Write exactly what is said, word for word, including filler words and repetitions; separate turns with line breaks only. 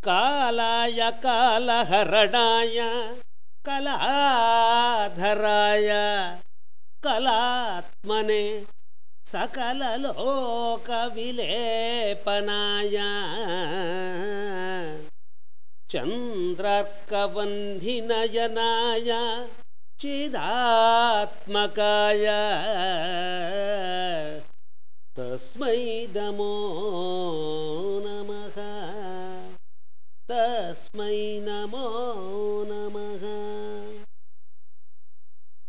कालाय कालहरणाय कलाधराय कलात्मने सकललोकविलेपनाय चन्द्रार्कवह्निनयनाय चिदात्मकाय तस्मै नमो